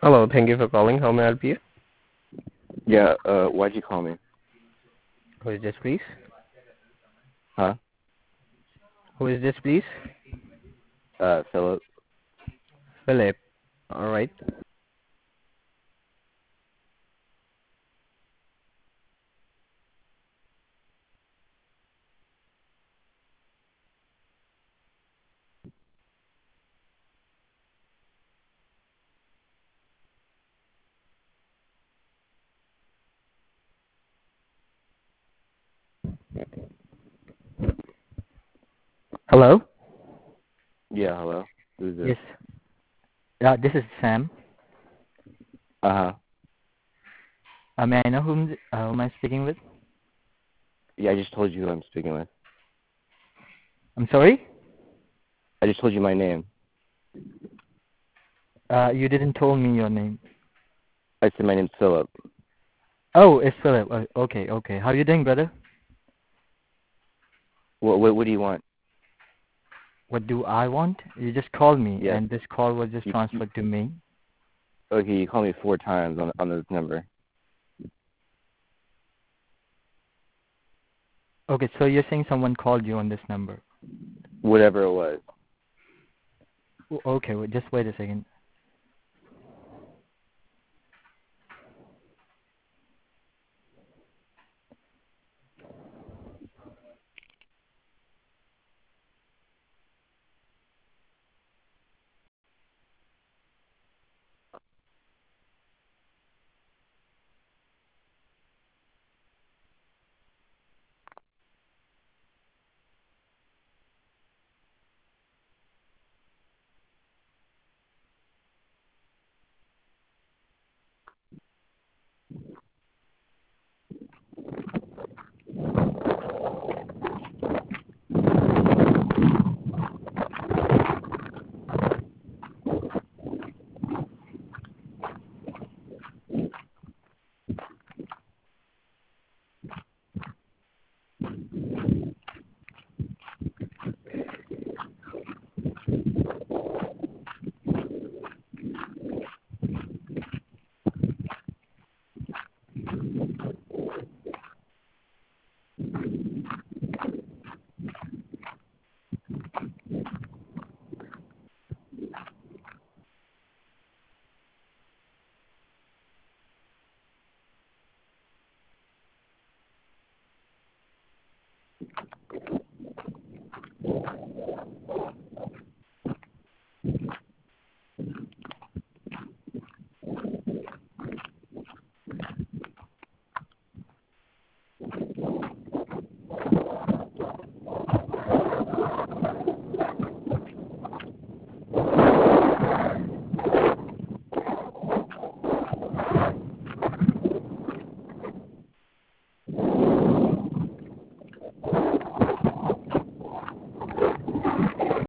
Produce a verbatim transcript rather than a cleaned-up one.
Hello, thank you for calling. How may I help you? Yeah, uh, why'd you call me? Who is this, please? Huh? Who is this, please? Uh, Philip? Philip. All right. Hello? Yeah, hello? Who's this? Yes. Uh, this is Sam. Uh-huh. Uh, may I know whom, uh, whom I'm speaking with? Yeah, I just told you who I'm speaking with. I'm sorry? I just told you my name. Uh, you didn't tell me your name. I said my name's Philip. Oh, it's Philip. Uh, okay, okay. How are you doing, brother? What, what, what do you want? What do I want? You just called me, Yes. and this call was just You, you, transferred to me. okay, you called me four times on, on this number. Okay, so you're saying someone called you on this number. Whatever it was. O- Okay, wait, just wait a second.